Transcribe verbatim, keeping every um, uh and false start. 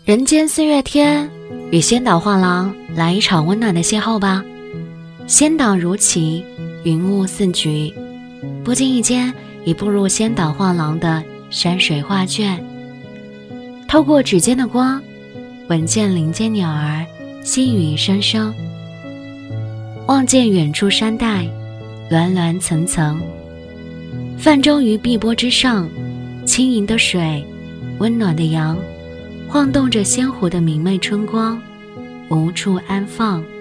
人间四月天，与仙岛画廊来一场温暖的邂逅吧。仙岛如棋，云雾似菊，不经意间已步入仙岛画廊的山水画卷。透过指尖的光，闻见林间鸟儿细语声声，望见远处山带峦峦层层，泛舟于碧波之上，轻盈的水，温暖的阳，晃动着鲜活的明媚春光，无处安放。